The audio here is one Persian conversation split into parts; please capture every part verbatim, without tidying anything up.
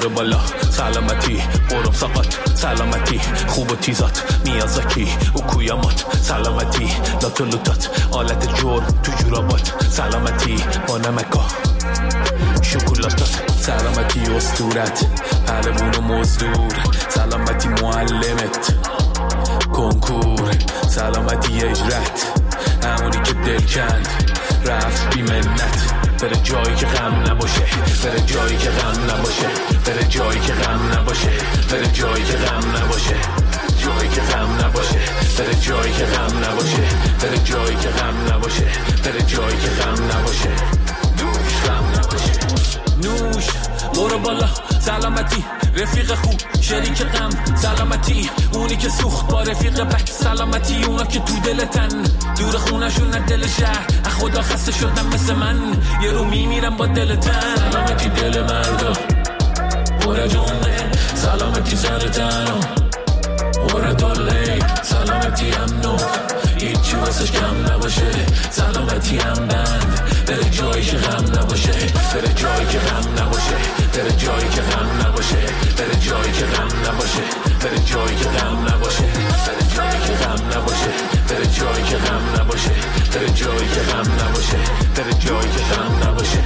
برو بالا سلامتی برم ساقات سلامتی خوب و تیزات میازاکی و کویامات سلامتی لاتو لوتات آلت جور تو جورابات سلامتی با نمکا شکلاتات سلامتی اسطورت پهلوون و مزدور سلامتی معلمت کنکور سلامتی اجرت همونی که دل کند رفت بی منت بره جایی که غم نباشه بره جایی که غم نباشه بره جایی که غم نباشه بره جایی که غم نباشه جایی که غم نباشه بره جایی که غم نباشه بره جایی که غم نباشه بره جایی که غم نباشه نوش غم نباشه نوش برو بالا سلامتی رفیق خوب شریک غم سلامتی اونی که سوخت با رفیق بد سلامتی اونا که تو دلتن دور خونشون نه دل شهر خدا خسته شدم مثل من یه رو میمیرم با دلتن سلامتی دل مردا پر جونه سلامتی سر تنو پر دله سلامتی امنو هیچی واسش کم نباشه سلامتی هم بند بره جایی که غم نباشه بره جایی که غم نباشه بره جایی که غم نباشه بره جایی که غم نباشه بره جایی که غم نباشه بره جایی که غم نباشه بره جایی که غم نباشه بره جایی که غم نباشه بره جایی که غم نباشه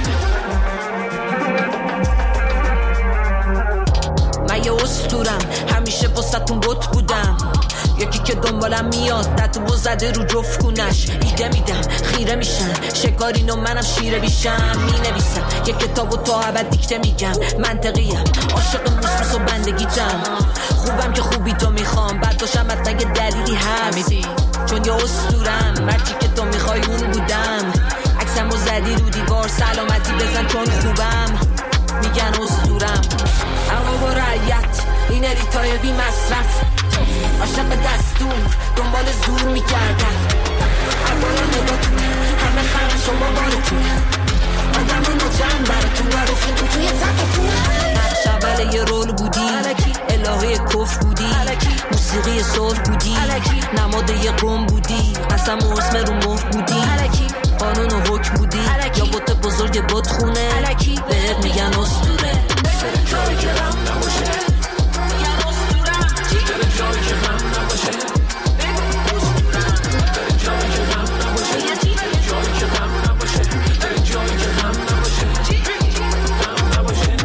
من یه اسطورم همیشه واسه‌تون بت بودم یکی که دنبالم میاد تتو زده رو جفت کونش ایده میدم خیره میشن شکارین و منم شیره بیشم مینویسم یک کتاب و تا ابد دیکته میگم منطقیم عاشق موسوس و بندگیتم خوبم که خوبی تو میخوام بعد باشم حتی یه دلیلی هست چون یه اسطورم مرچی که تو میخوای اون بودم عکسم و زدی رو دیوار سلامتی بزن چون خوبم میگن اسطورم اما با رعیت این اریتای بی مصرف عاشق دستور دنبال زور میکردن اول نگاتون همه خرم شما بارتون آدم نوچن براتون و رفیقون توی تکتون نقش اول یه رول بودی الهه کف بودی موسیقی صلح بودی نماد یه قوم بودی قسم و اسم رو مهر بودی قانون و حکم بودی یا بوت بزرگ بوت خونه بهت میگن اسطوره بره جایی که غم نباشه بره جایی که غم نباشه بره جایی که غم نباشه بره جایی که غم نباشه بره جایی که غم نباشه غم نباشه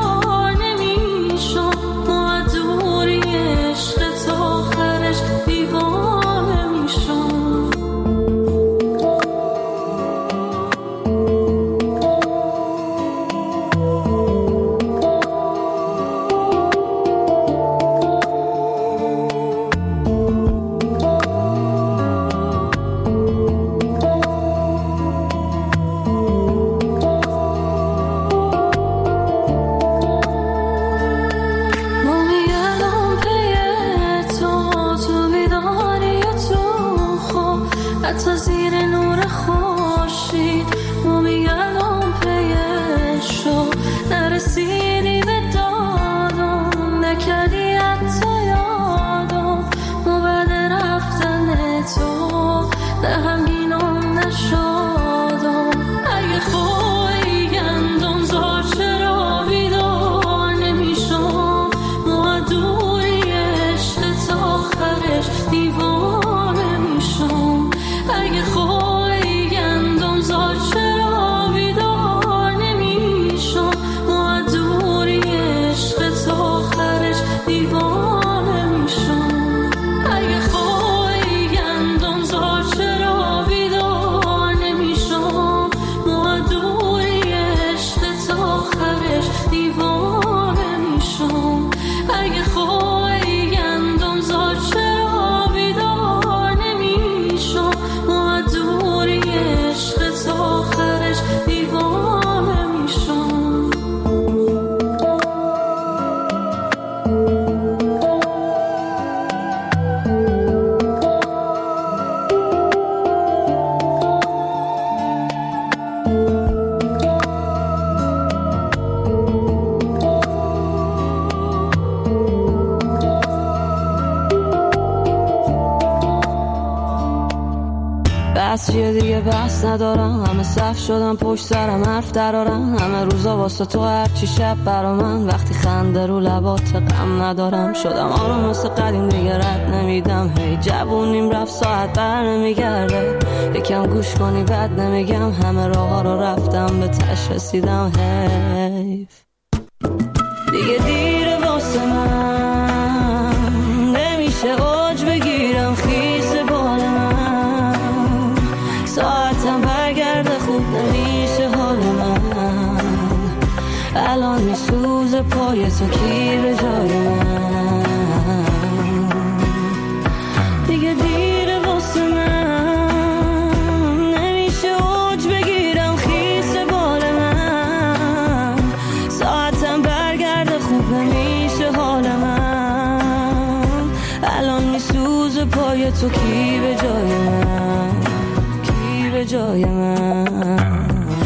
Leave عشقش دیوانه میشم. بس چیه دیگه بس ندارم، همه صف شدم پشت سرم حرف درارم، همه روزا واسه تو هرچی شب برا من، وقتی خنده رو لبات غم ندارم، شدم آروم مثل قدیم دیگه رد نمیدم، هی جوونیم رفت ساعت بر نمیگرده، یکم گوش کنی بد نمیگم، همه راه ها رو رفتم به تش رسیدم، حیف دیگه دیره واسه من، نمیشه اوج بگیرم خیس بال من، ساعتم برگرده خوب نمیشه حال من، الان میسوزه پای تو کی به جای من، دیگه دیره واسه من، نمیشه اوج بگیرم خیس بال من، ساعتم برگرده خوب نمیشه حال من، الان میسوزه پای تو کی به جای من، کی به جای من.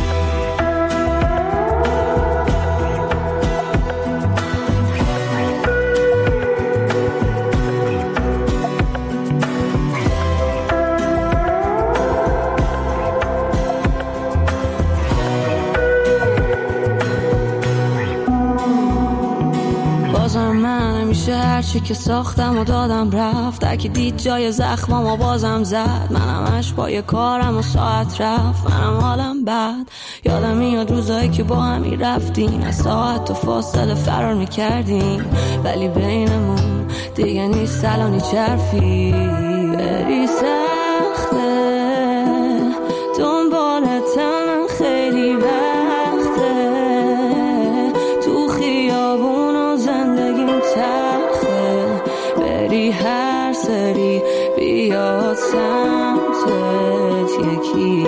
هرچی که ساختم و دادم رفت، درکی دید جای زخمم و بازم زد، منم اش پای کارم و ساعت رفت، منم حالم بد، یادم میاد روزایی که با همی رفتیم، از ساعت و فاصله فرار میکردیم، ولی بینمون دیگه نیست الانی چرفی، بری سخته دنبالتم خیلی وقته، تو خیابون و زندگیم تخته، بری هر سری بیاد سمتت یکی،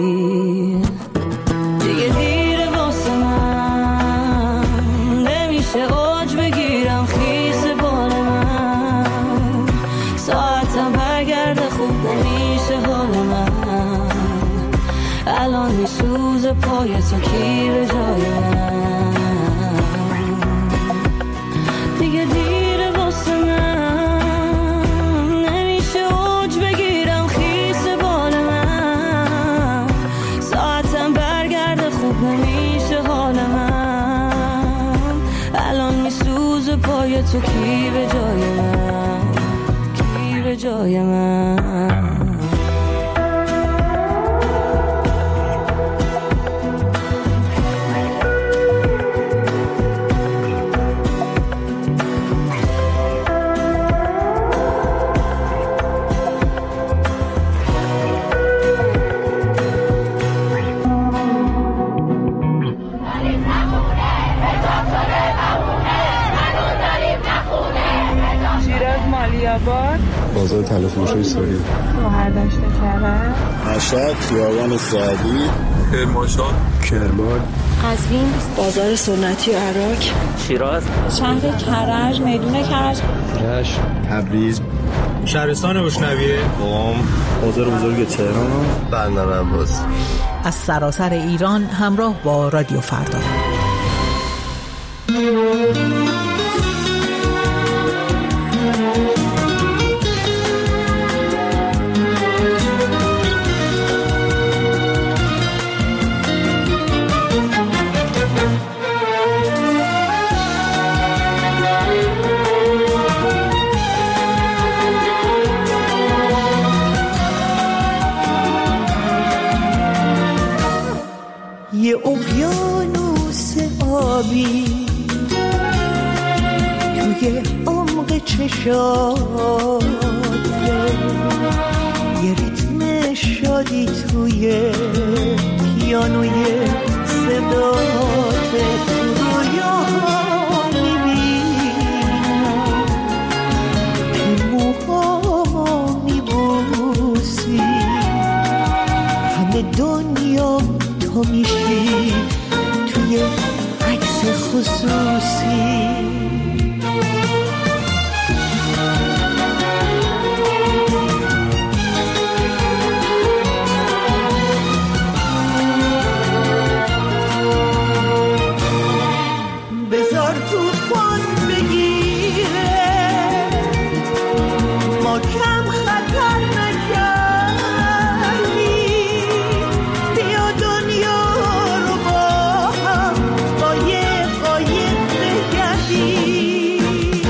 دیگه دیره واسه من، نمیشه اوج بگیرم خیس بال من، ساعتم برگرده خوب نمیشه حال من، الان میسوزه پای تو کی به جای من، دیگه دیره واسه من، نمیشه اوج بگیرم خیس بال من، ساعتم برگرده خوب نمیشه حال من، الان میسوزه پای تو کی به جای من، کی به جای من. بازار تلفروشی سوری، گوهردشت کرد، مشهد، خیابان سعدی، کرمانشاه، کرمان، قزوین، بازار سنتی عراق، شیراز، شهر کرج، میدون کرج، رشت، تبریز، شهرستان اشنویه، قم، بازار بزرگ تهران، بندر عباس. از سراسر ایران همراه با رادیو فردا. یه اقیانوس آبی توی عمق چشاته، یه ریتم شادی توی پیانوی صداته، رویاها میبینم که موهامو میبوسی، همه دنیا تو میشی توی عکس خصوصی. بذار توفان بگیره ما کم خطر نکردی، بیا دنیا رو با هم با یه قایق بگردی،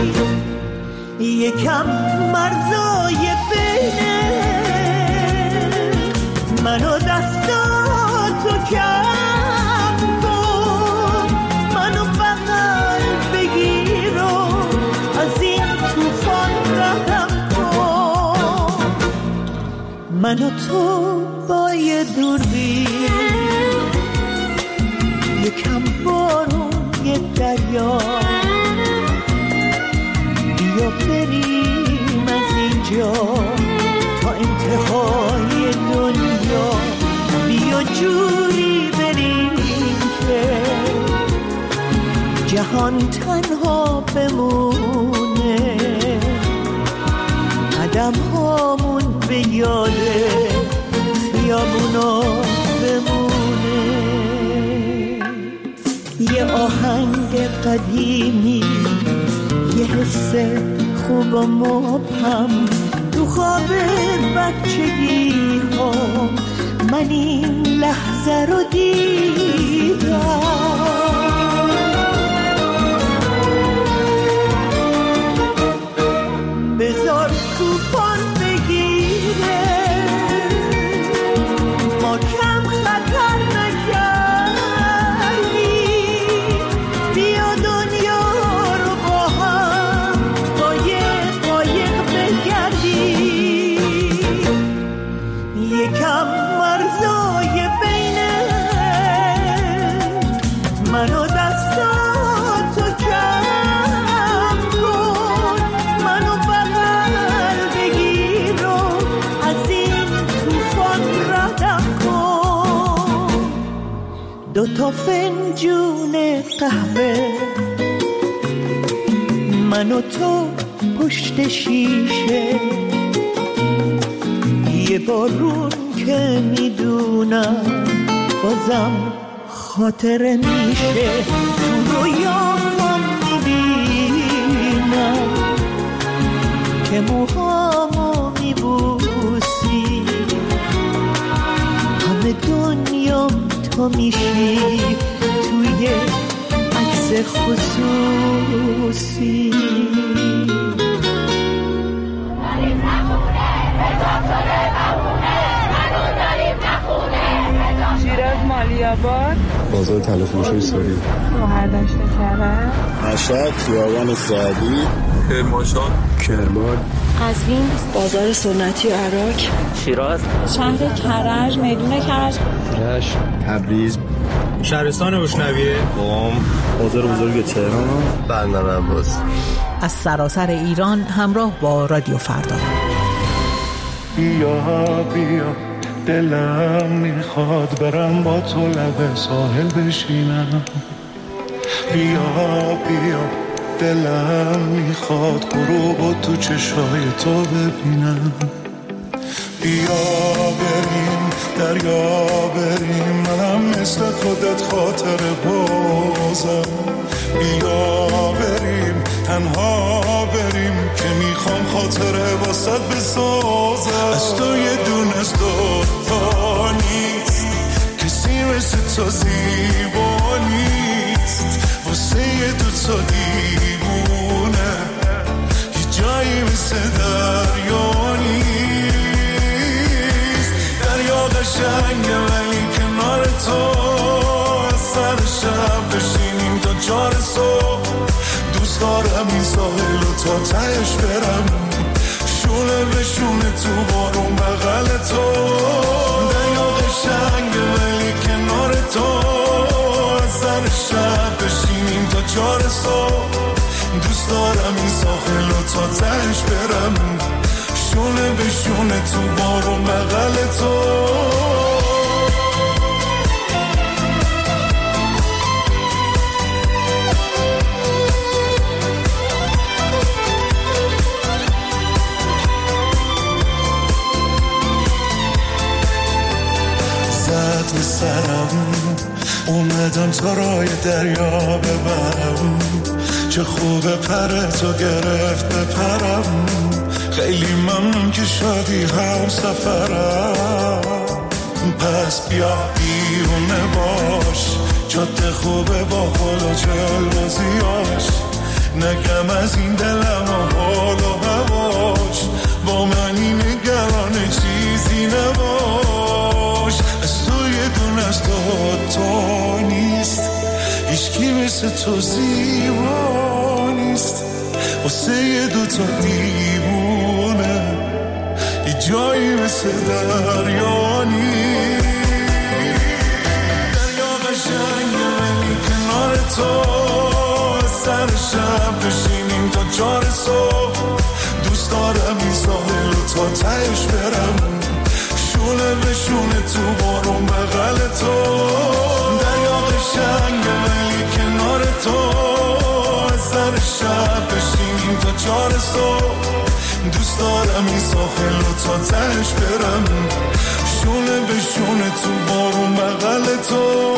یکم مرزای بینه من و دستاتو کم کن، منو بغل بگیر و از این توفان ردم کن، من و تو با یه دوربین یکم بارون یه دریا، بیا بریم از اینجا تا انتهای دنیا، بیا جوری بریم که جهان تنها بمونه، قدم هامون به یاد خیابونا بمونه. یه آهنگ قدیمی، یه حس خوب و مبهم تو خواب بچگی ها، من این لحظه رو دیدم. بذار توفان بگیره ما کم خطر نکردی، بیا دنیا رو با هم با یه قایق بگردی، یکم مرزای بینه من و دستاتو کم کن، منو بغل بگیر و از این توفان ردم کن. دوتا فنجون قهوه من و تو پشت شیشه، یه بارون که میدونم بازم خاطره میشه، تو رویام میبینم که موهامو میبوسی، همه دنیام تو میشی توی عکس خصوصی. شیراز مالیاباد، بازار تلفروشی سوری، شهرداشت کرج، مشهد خیابان سعدی، کرمانشاه، کرمان، قزوین، بازار سنتی و عراق، شیراز، شهر کرج، میدون کرج، رشت، تبریز، شهرستان بوشنویه، قم، بازار بزرگ تهران، بندر عباس. از سراسر ایران همراه با رادیو فردا. بیا بیا دلم میخواد برم با تو لب ساحل بشینم، بیا بیا دلم میخواد غروبو تو چشای تو ببینم، بیا بریم دریا بریم منم مثل خودت خاطر بازم، بیا بریم تنها بریم که میخوام خاطره واسد بسازم، از تو یه دونه تا نیست کسی مثل تو زیبا نیست، واسه یه دو تا دیوونه یه جایی مثل دریا نیست، دریا قشنگه ولی کنار تو سر شب بشینیم تا چار صبح، دوست دارم این ساحل رو تا تهش برم، شونه به شونه تو بارون بغل تو، دریا قشنگه ولی کنار تو سر شب بشینیم تا چار صبح، دوست دارم این ساحل رو تا تهش برم، شونه به شونه تو بارون بغل تو. اومدم تا رای دریا ببرم، چه خوبه پرتو گرفت بپرم. خیلی ممنون که شدی هم سفرم، پس بیا بیرونه باش، جاده خوبه با خدا جلوزیاش. نگم از این دلم و حال و هواش، با منی نگران چیزی نباش. از تو یه دونه از تو تو نیست، هیچکی مثل تو زیبا نیست. واسه یه دوتا دیوونه یه جایی مثل دریا نیست. دریا قشنگه ولی کنار تو، سر شب بشینیم تا چار صبح. دوست دارم این ساحل رو تا تهش برم، شونه به شونه تو بارون بغل تو. دریا قشنگه ولی کنار تو، سر شب بشینیم تا چار صبح. دوست دارم این ساحل رو تا تهش برم، شونه به شونه تو بارون بغل تو.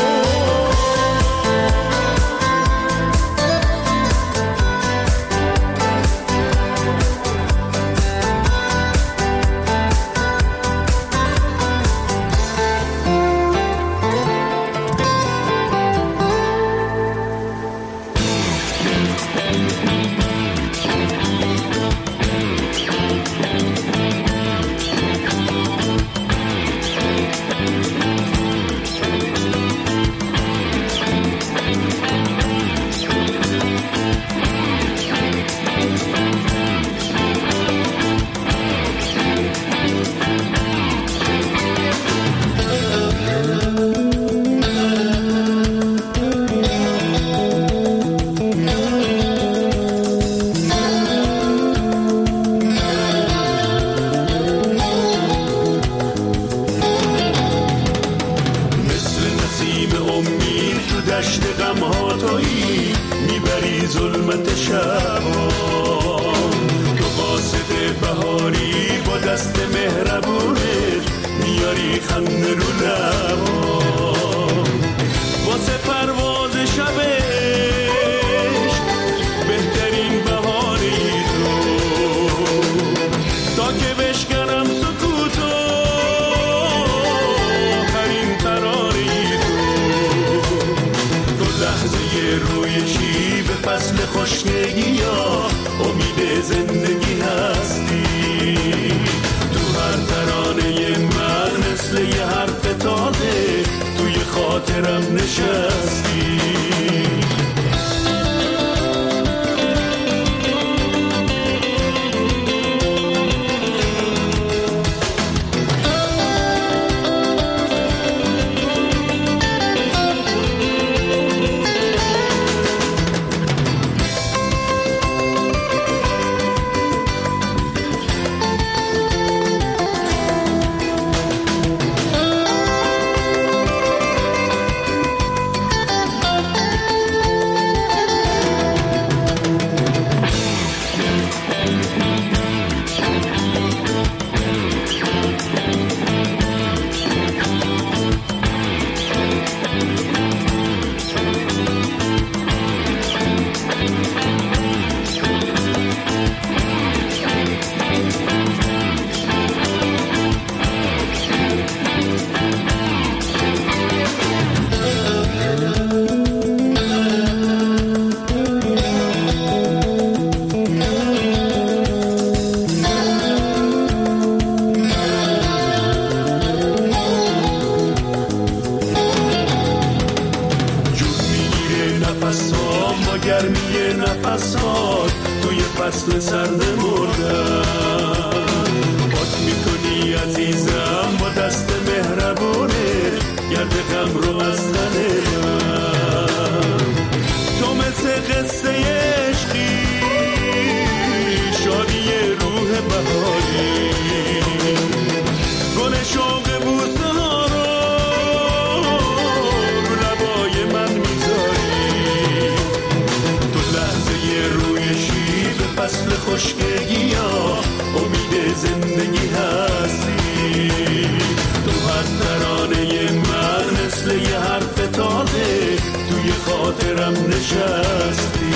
تو هر ترانه من مثل یه حرف تازه ساده توی خاطرم نشستی.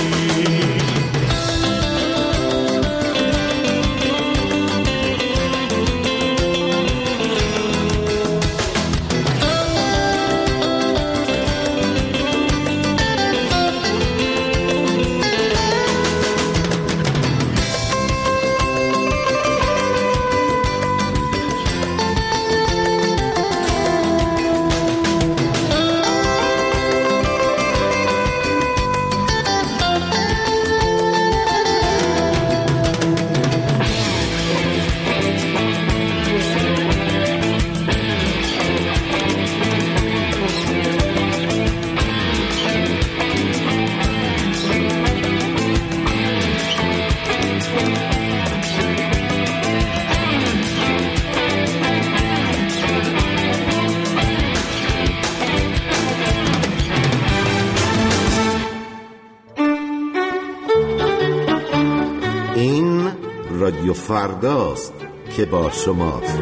رادیو فرداست که با شماست.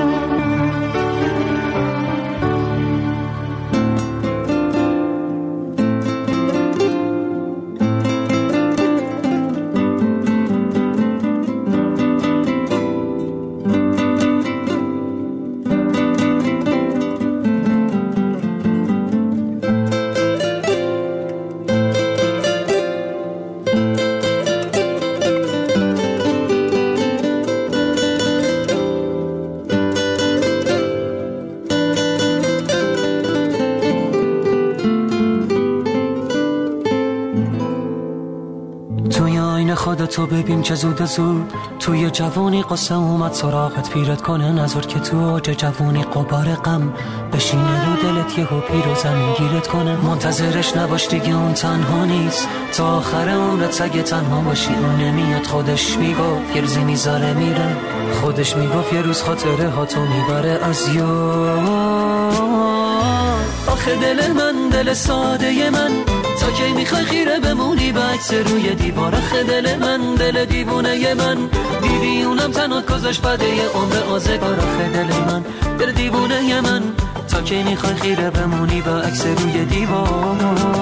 تو ببین چه زود زود توی جوانی قصه اومد سراغت پیرت کنه نظر که تو اوج جوانی قبار غم بشینه رو دلت یهو پیر و زمین گیرت کنه. منتظرش نباش دیگه اون تنها نیست تا آخر عمرت اگه تنها باشی. اون نمیاد خودش میگفت یه روزی میذاره میره. خودش میگفت یه روز خاطره ها تو میبره از یاد. آخه دل من دل ساده من تا کی میخوای خیره بمونی به عکس روی دیوار. آخه دل من دل دیوونه من دیدی اونم تنها گذاشت بده یه عمر آزگار. آخه دل من دل دیوونه من تا کی میخوای خیره بمونی به عکس روی دیوار.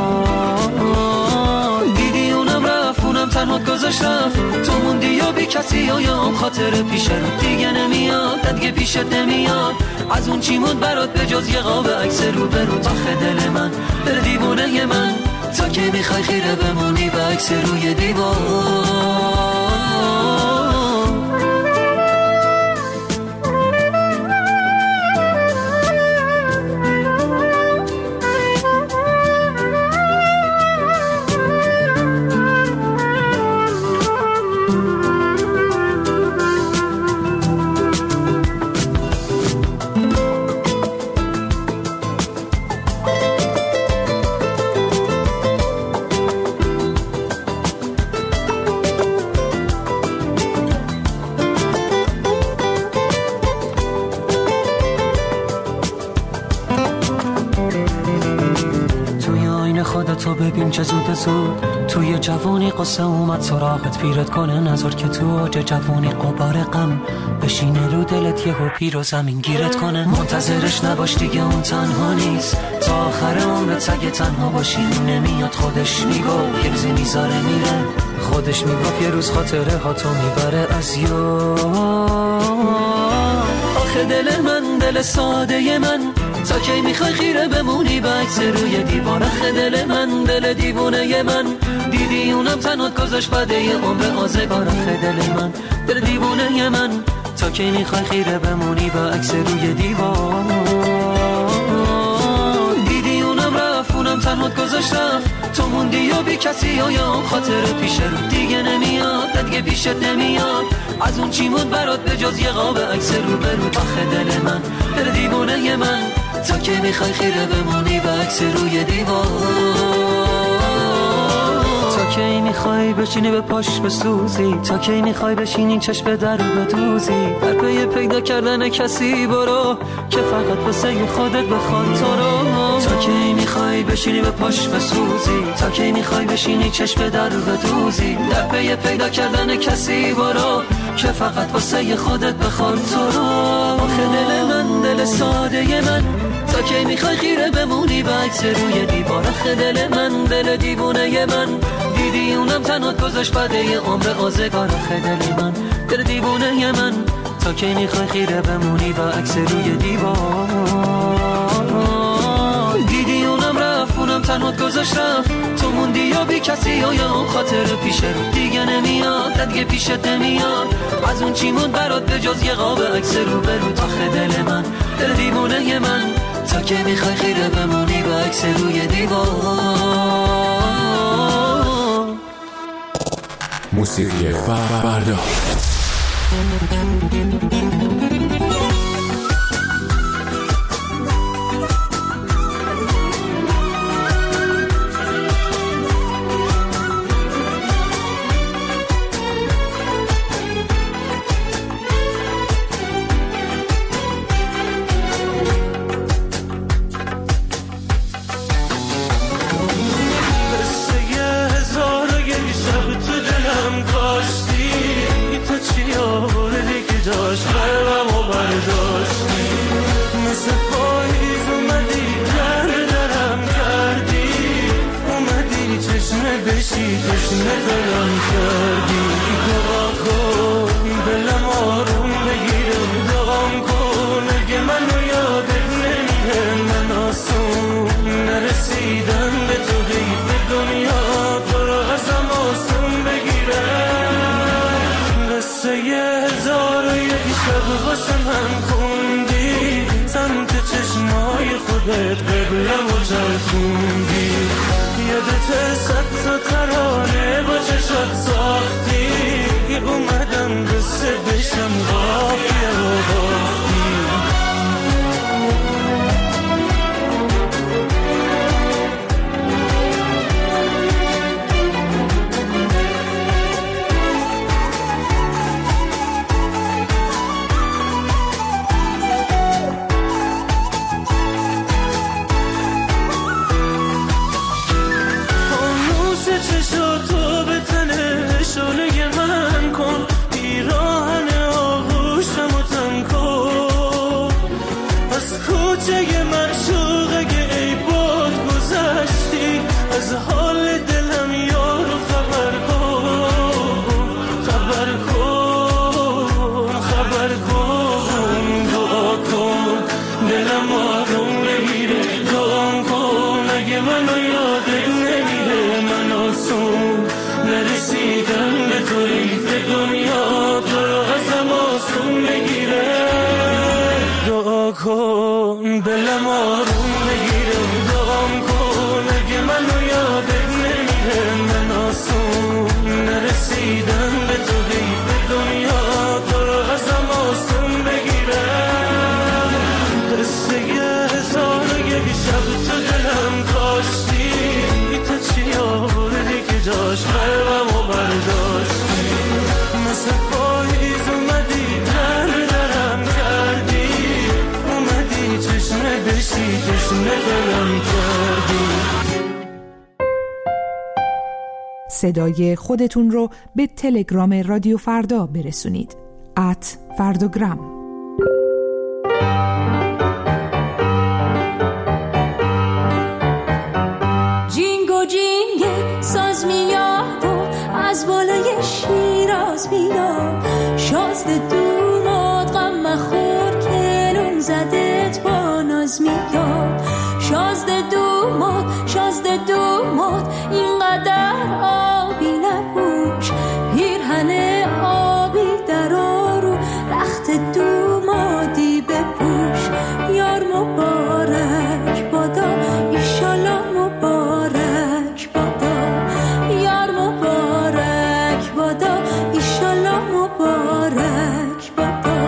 دیدی اونم رفت اونم تنها گذاشت رفت تو موندی یا بی کسی و یا اون خاطر پیشه دیگه نمیاد دیگه پیشت نمیاد. از اون چی موند برات به جز یه قاب عکس رو برو. آخه دل من دل دیوونه من تا که میخوای خیره بمونی به عکس روی دیوار. تو ببین چه زود زود توی جوانی قصه اومد سراغت پیرت کنه نظر که تو اوج جوانی قبار غم بشینه رو دلت یهو پیر و زمین گیرت کنه. منتظرش نباش دیگه اون تنها نیست تا آخر عمرت اگه تنها باشی. نمیاد خودش میگفت یه روزی میذاره میره. خودش میگفت یه روز خاطره ها تو میبره از یاد. آخه دل من دل ساده من تا کی میخوای خیره بمونی به عکس روی دیوار. آخه دل من دل دیوونه من دیدی اونم تنها گذاشت بده یه عمر آزگار. آخه دل من دل دیوونه من تا کی میخوای خیره بمونی به عکس روی دیوار. دیدی اونم رفت اونم تنها گذاشت رفت تو موندی یا بی کسی و یا اون خاطر پیشه دیگه نمیاد دیگه پیشت نمیاد. از اون چی موند برات به جز یه قاب عکس رو برو. آخه دل من دل دیوونه من تا کی میخوای خیره بمونی به عکس روی دیوار. تا کی میخوای بشینی به پاش بسوزی. تا کی میخوای بشینی چشم در رو بدوزی. در پی پیدا کردن کسی برو که فقط واسه خودت بخواد تو رو. تا کی میخوای بشینی به پاش بسوزی. تا کی میخوای بشینی چشم در رو بدوزی. در پی پیدا کردن کسی برو که فقط واسه خودت بخواد تو رو. آخه دل من دل ساده من تا تا کی میخوای خیره بمونی به عکس روی دیوار آخه دل من دل دیوونه من دیدی اونم تنات گذاشت بده عمر آزگار آخه دل من دل دیوونه من تا کی میخوای خیره بمونی به عکس روی دیوار دیدی اونم رفت اونم تنات گذاشت رفت تو موندی یا بی کسی یا یا اون خاطر پیش رو دیگه نمیاد دیگه پیشت نمیاد از اون چی موند برات به جز یه قاب عکس رو برو آخه دل من دل دیوونه من تا که میخوای خیره بمونی به عکس روی دیوار. موسیقی فردا داشت قلبم و برداشتی مثل پاییز اومدی در درم کردی اومدی چشمه بشی تشنه دلم کردی دعا کن دلم آروم بگیره دعام کن اگه منو یادت نمیره من آسون نرسیدم به تو حیف دنیا تو رو ازم آسون بگیره قصه هزار و یک شب واسه من خوندی سمت چشمای خودت قبلم و چرخوندی یادت صد تا ترانه با چشات ساختی اومدم قصه بشم قافیه و باختی تو به تنه شاله من کن پیراهن آغوشم و تن کن از کوچه معشوق اگه ای باد گذشتی از حال دلم یارو خبر کن خبر کن خبر کن دعا کن دلم آروم بگیره دعا کن اگه منو یادت نمیره من آسون نرسیدم به تو حیف دنیا تو رو ازم آسون بگیره دعا کن دلم آروم بگیره دعام کن اگه منو یادت نمیره من آسون نرسیدم به تو حیف دنیا تو رو ازم آسون بگیره قصه هزار و یک شب تو دلم کاشتی تا چی آوردی که جاش قلبم و برداشتی مثل پاییز اومدی در درم کردی اومدی چشمه بشی چشمه دلم کردی. صدای خودتون رو به تلگرام رادیو فردا برسونید ات فردوگرام. جینگو جینگ ساز میاد و از بالای شیراز میاد شازده دوماد غم مخور کلون زدت با ناز میاد شازده دوماد شازده دوماد اینقدر آبی نپوش پیرهن آبی در آرو رخت دومادی بپوش یار مبارک بادا ایشالا مبارک بادا یار مبارک بادا ایشالا مبارک بادا.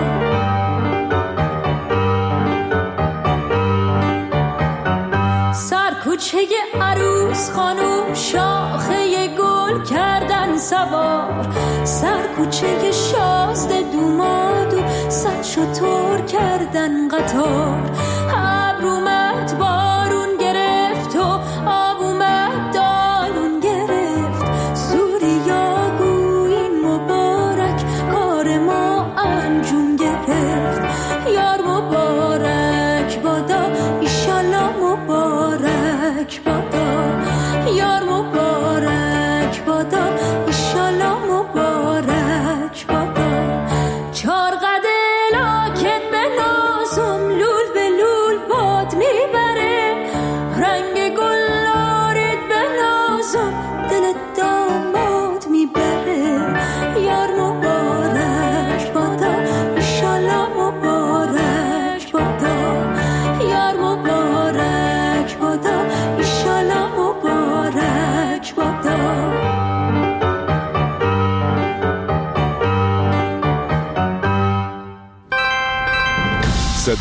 سر کوچه عروس خانوم شاخه گل کردن سوار سر کوچه شازده دومادو صد شتر کردن قطار ابر اومد بارون گرفت و آب اومد دالون گرفت سوریا گویی مبارک کار ما انجام گرفت یار مبارک بادا ایشا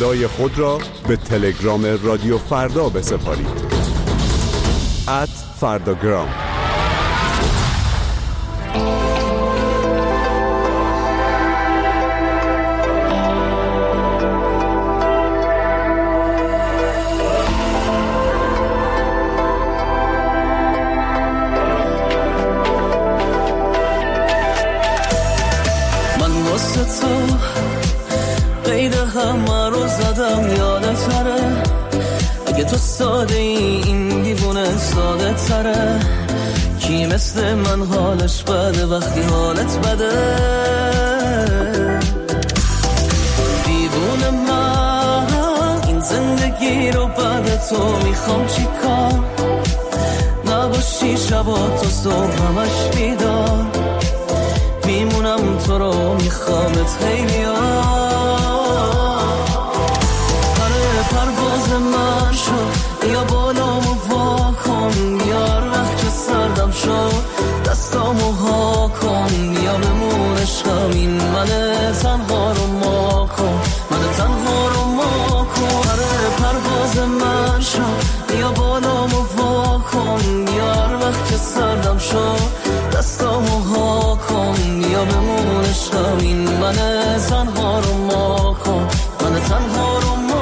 صدای خود را به تلگرام رادیو فردا بسپارید. ات فرداگرام. اگه تو ساده ای این دیوونه ساده تره، کی مثل من حالش بده وقتی حالت بده؟ دیوونه من این زندگی رو بعد تو میخوام چی کار، نباشی شبا تو صبح همش بیدار، میمونم تو رو میخوامت خیلی پرواز من شد یا بالامو وا کن، یار وقت که سردم شد دستامو ها کن، یا بمون عشقم این من تنها رو ما کن، من تنها رو ما کن. آره پرواز من شد یا بالامو وا کن، یار وقت که سردم شد دستامو ها کن، یا بمون عشقم این من تنها رو ما کن، من تنها رو ما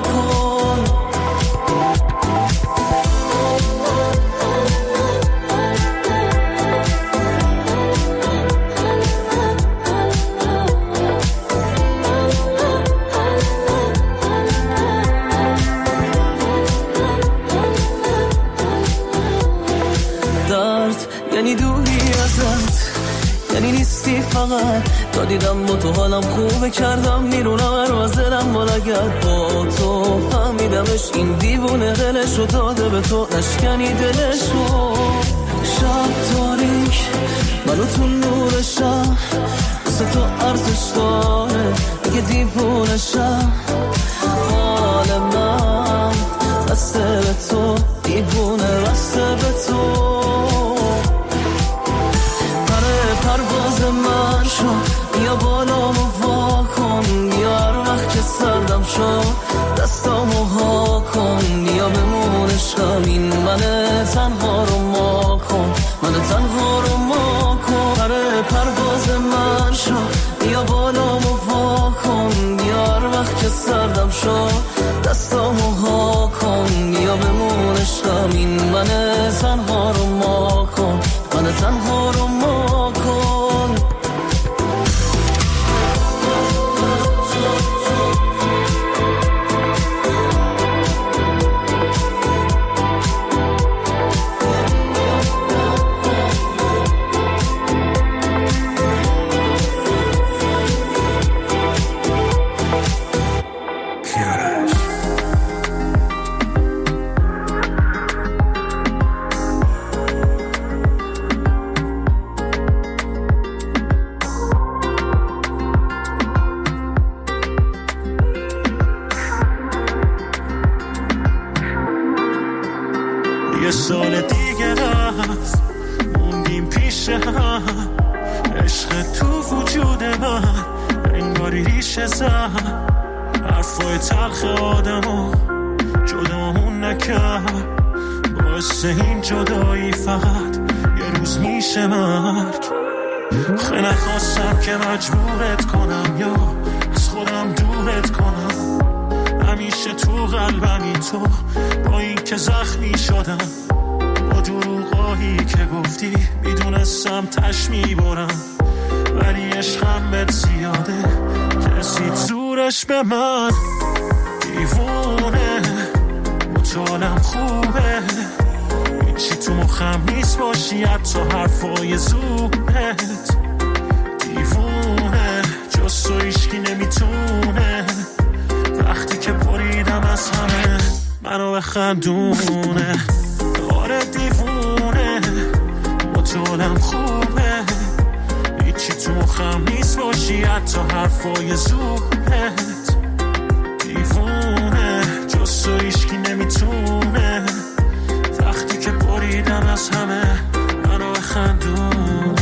یعنی دوری ازت، یعنی نیستی فقط تا دیدم با تو حالم خوبه کردم میرونم هر از دلم بلگرد با تو فهمیدمش این دیوونه دلشو داده به تو نشکنی دلشو. شب تاریک منو تو نورشم واسه تو ارزش داره اگه دیوونشم، حال من بسته به تو دیوونه بسته به تو. پرواز من شد یا بالامو وا کن، یار وقت که سردم شد دستامو ها کن، یا بمون عشقم این من تنها رو ما کن، من تنها رو ما کن. آره پرواز من شد یا بالامو وا کن، یار وقت که سردم شد دستامو ها کن، یا بمون عشقم این من تنها رو ما کن، من تنها رو ما کن. یه سال دیگه رفت موندیم پیش هم، عشق تو وجود من انگاری ریشه زد، حرفای تلخ آدمو جدامون نکرد، باعث این جدایی فقط یه روز میشه مرگ. خیلی نخواستم که مجبورت کنم یا از خودم دورت کنم، همیشه تو قلبمی تو با این که زخمی شدم، با دروغایی که گفتی میدونستم تش میبرم، ولی عشقم بهت زیاده کسید زورش به من. دیوونه مطالم خوبه هیچی تو مخم نیست باشی حتی حرفای زونت، دیوونه جز تو ایشکی نمیتونه وقتی که بریدم از همه منو بخندونه. آره دیوونه مطالم خوبه هیچی تو مخم نیست باشی حتی حرفای زونت، دیوونه جز تو ایشکی نمیتونه وقتی که بریدم از همه منو بخندونه.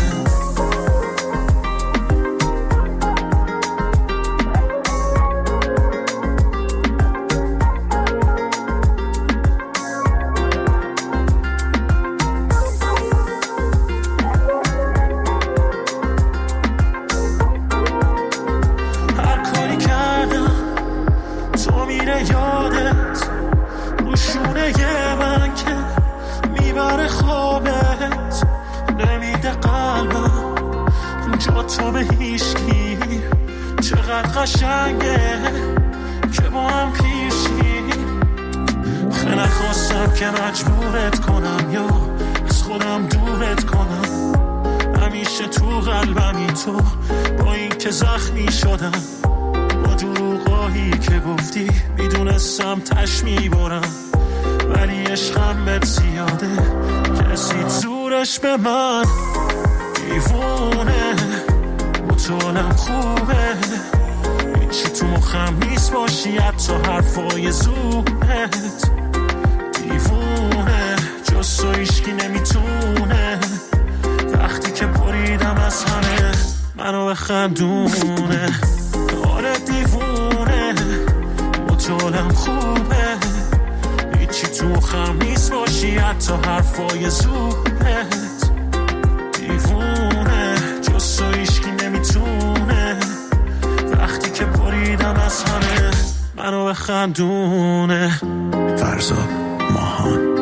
تو به هیچکی. چقدر قشنگه که با هم پیشی. خیلی نخواستم که مجبورت کنم یا از خودم دورت کنم. همیشه تو قلبمی تو، با این که زخمی شدم، با دروغایی که گفتی میدونستم تش میبرم. ولی عشقم بهت زیاده، کسی زورش به من. دیوونه مطالم خوبه، هیچی تو مخم نیست باشی حتی حرفای زورت. دیوونه جز تو هیچکی نمیتونه، وقتی که بریدم از همه منو بخندونه. آره دیوونه مطالم خوبه، هیچی تو مخم نیست باشی حتی حرفای زورت. دیوونه جز تو هیچکی نمیتونه، وقتی که بریدم از همه منو بخندونه. فرزاد ماهان.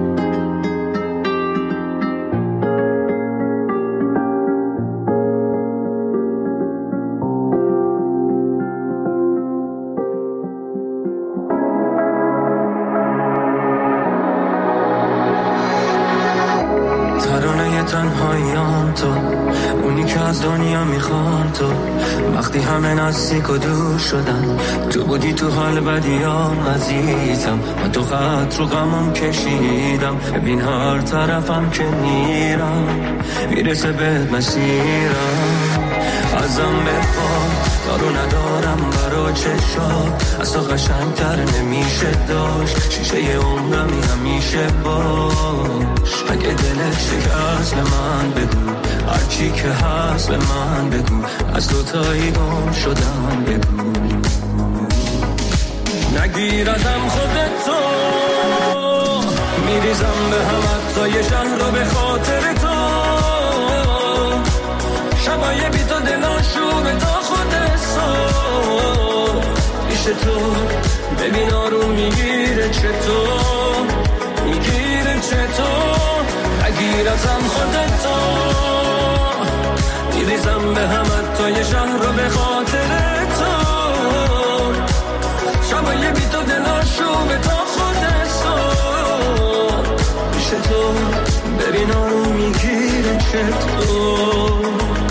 تنهاییام تو، اونی که از دنیا میخوان تو. وقتی همه نزدیک و دور شدن، تو بودی تو حال بدیام عزیزم. من تو خط رو غمم کشیدم، ببین هر طرفم که میرم میرسه بهت مسیرم. ازم بخواه دارو ندارم برا چشات، از تو قشنگتر نمیشه داشت. شیشه عمرمی همیشه باش، اگه دلت شکست به من بگو، هرچی که هست به من بگو. از دوتایی گم شدم بگو، نگیر ازم خودتو. میریزم به هم حتی شهر رو به خاطر تو. شبای بی تو دلاشو به تا خود صبح پیش تو. ببین آروم میگیره چطور، میگیره چطور. نگیر ازم خودتو، میریزم به هم حتی شهر رو به خاطر تو. شبای بی تو دلاشو به تا خود صبح پیش تو. ببین آروم میگیره چطور.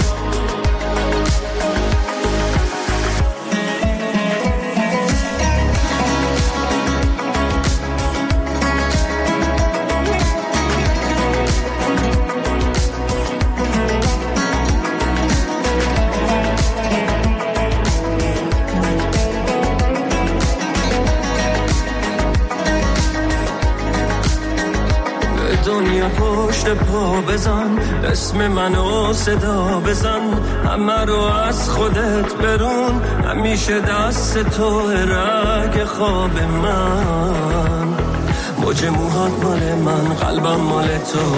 دنیا پشت پا بزن، اسم منو صدا بزن. همه رو از خودت برون، همیشه دست تو رگ خواب من. موج موهات مال من، قلبم مال تو.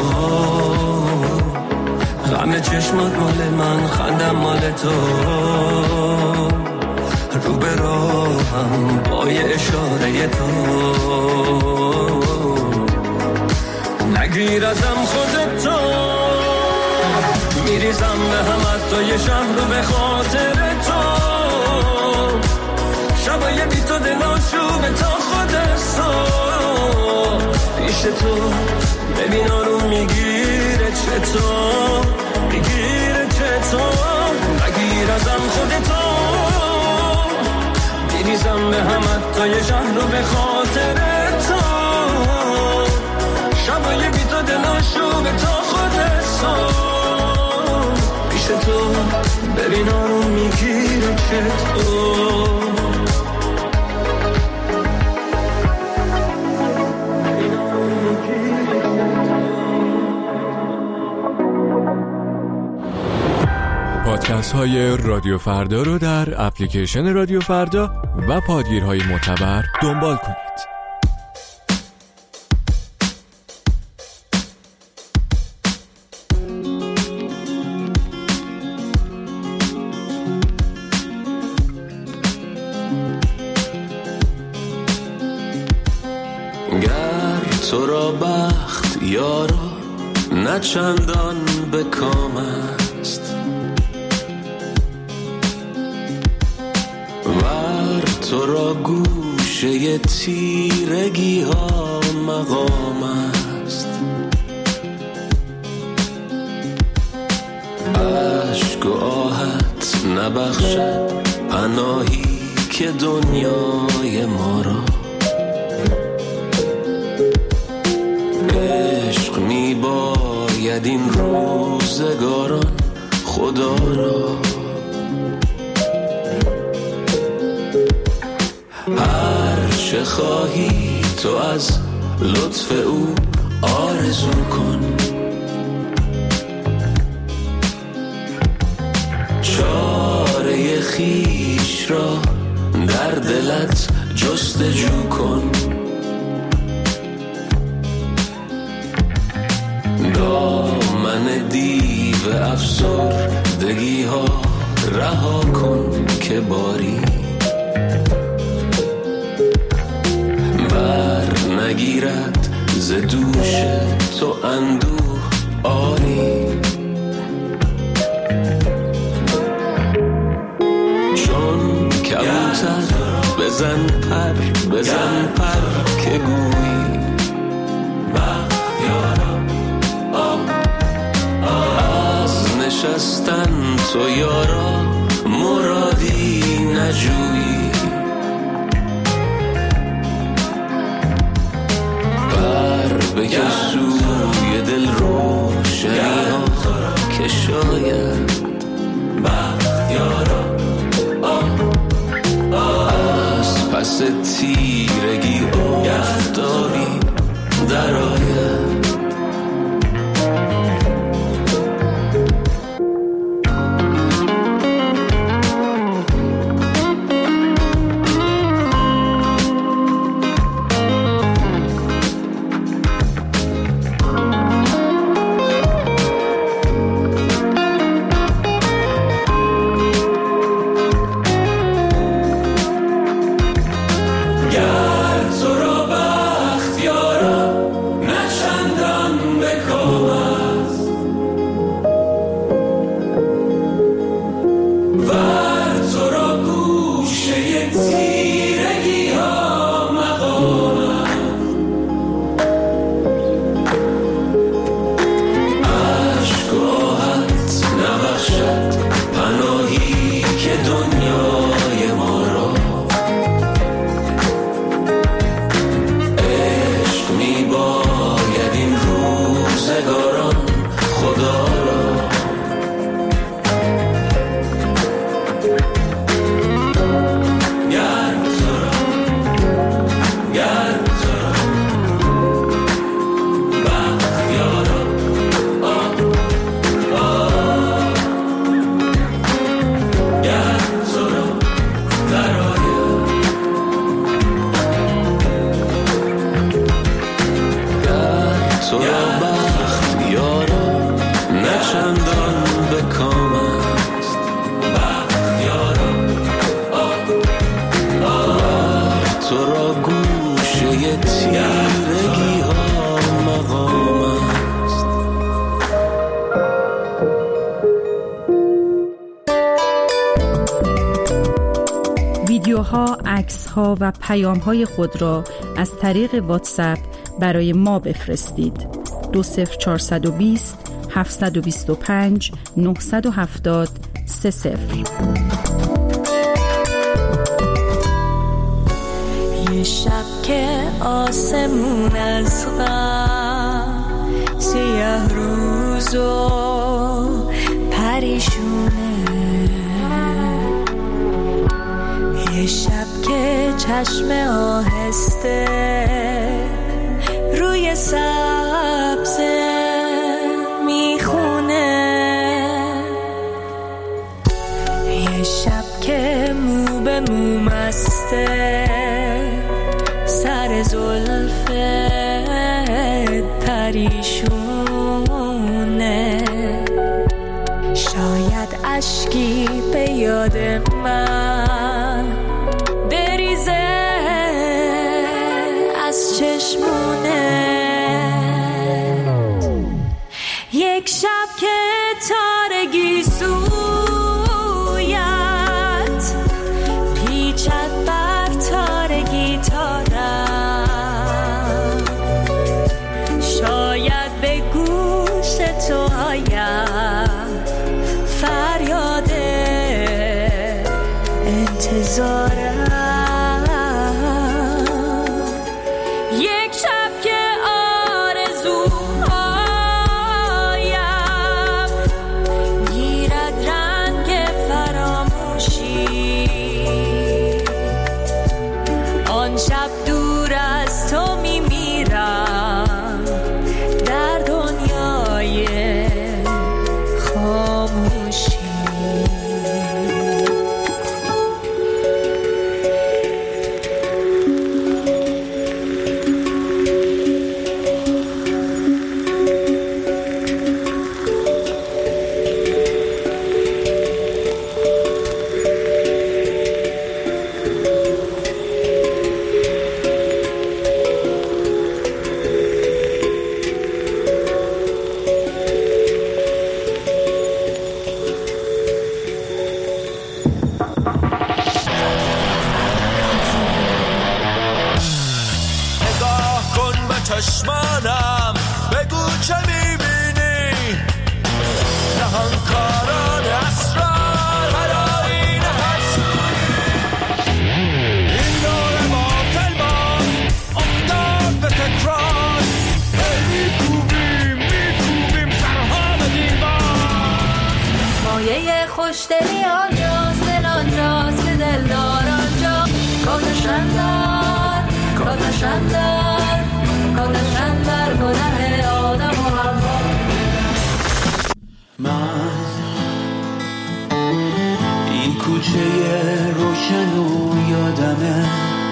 غم چشمات مال من، خندم مال تو. رو به راهم با یه اشاره تو. نگیر ازم خودتو، میریزم به هم حتی یه شهر رو به خاطر تو. شبای بی تو دلاشو به تا خود صبح پیش تو. ببین آروم میگیره چطور، میگیره چطور. نگیر ازم خودتو، میریزم به هم حتی یه شهر رو به خاطر تو. شبای بی تو دلاشو به تا خود صبح پیش تو. ببین آروم میگیره چطور. پادکست های رادیو فردا رو در اپلیکیشن رادیو فردا و پادگیرهای معتبر دنبال کنید. گر تو را بخت یارا نه چندان به کام است، تو را گوشه تیرگی ها مقام است. عشق و آهت نبخشد پناهی که دنیای ما را. عشق می باید این روزگاران خدا را. هر چه خواهی تو از لطف او آرزو کن. چاره خویش را در دلت جستجو کن. دامن دیو افسردگی ها رها کن که باری بر نگیرد ز دوش تو اندوه آری. چون کبوتر بزن پر بزن پر که گویی از نشستن تو یارا مرادی نجویی. پر بکش سوی دل روشنی ها که شاید بختیارا از پس تیرگی افتابی در آید. ویدیوها، عکس‌ها و پیام‌های خود را از طریق واتساپ برای ما بفرستید. دو صفر چهارصد و بیست هفتصد و بیست و پنج نهصد و هفتاد سه صفر. یه شب که آسمون از غم سیاه روز و پریشونه، یه شب که چشم آهسته روی سبزه میخونه، یه شب که مو به مو مسته سر زلفه پریشونه، شاید اشکی به یاد من بریزه از چشمونه، یک شب که تارگی سویت پیچد بر خوشدلی آنجاست، دل آنجاست که دلدار آنجا. کاتشندر کاتشندر کاتشندر گناه آدم و حوا. من این کوچه روشن و یادمه،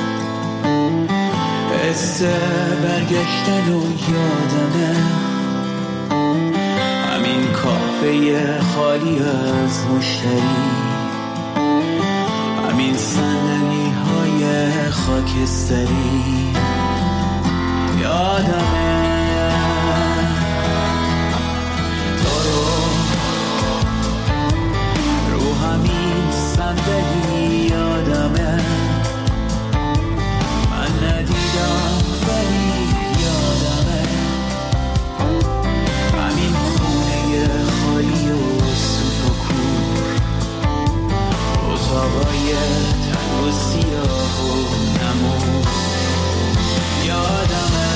حس برگشتن و یادمه، همین کافه خالی از مشتری، همین صندلی های خاکستری یادمه. تو رو رو همین صندلی یادمه، من ندیدم ولی یادمه، همین خونه خالی و سوت و کور، اتاقای تنگ و سیاه و نمور یادمه.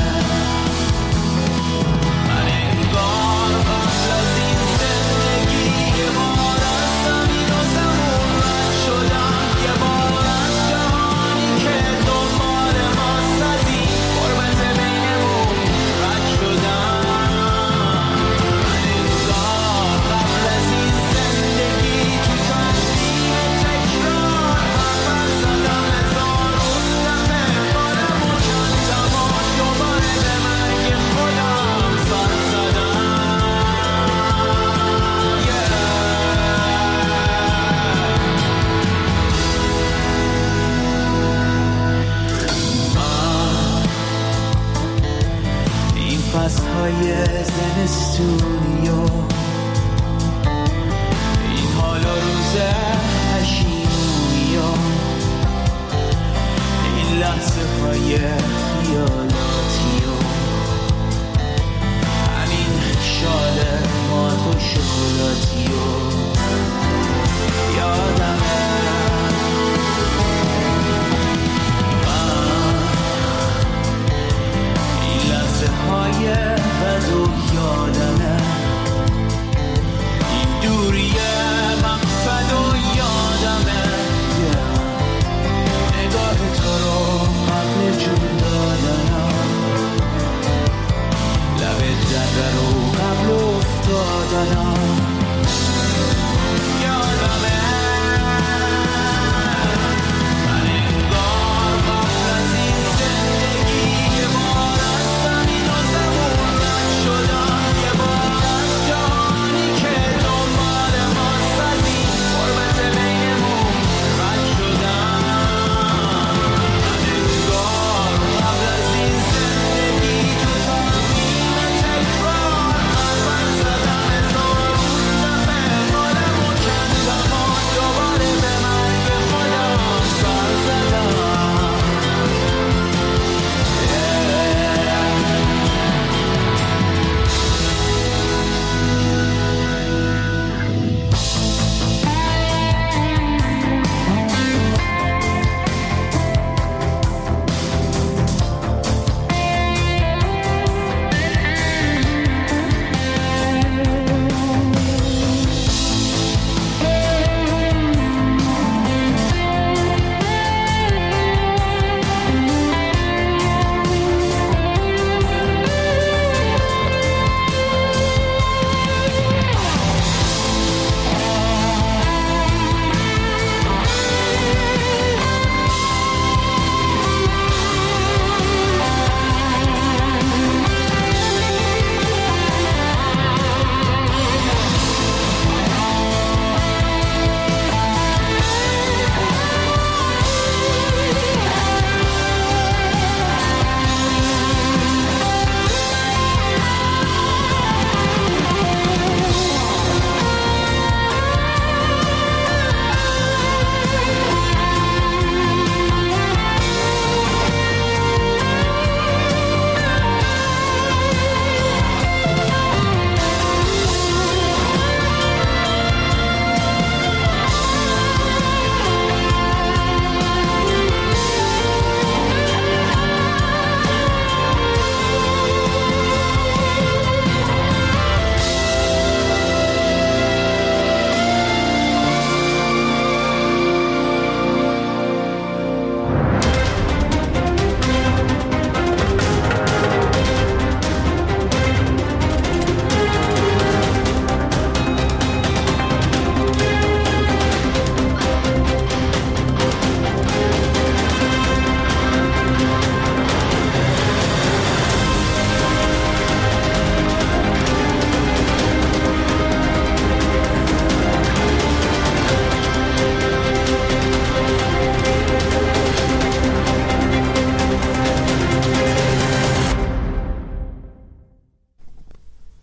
من انگار قبل از این زندگی یه بار از زمین و زمون رد شدم، یه بار از جهانی که دنبال ماست از این غربت بینمون رد شدم. من انگار قبل از این زندگی تو تنظیم تکرار اول زدم هزارون دفعه خودم و کندم و دوباره به مرگ خودم سر زدم. این فصلهای زمستونی و این حال و روز پشیمونی و این لحظه های خیالاتی و همین شال مات و شکلاتی و یادمه. این لحظه های بد و یادمه، این دوری مقصد و یادمه، نگاه تو رو قبل جون دادنم، لب دره رو قبل افتادنم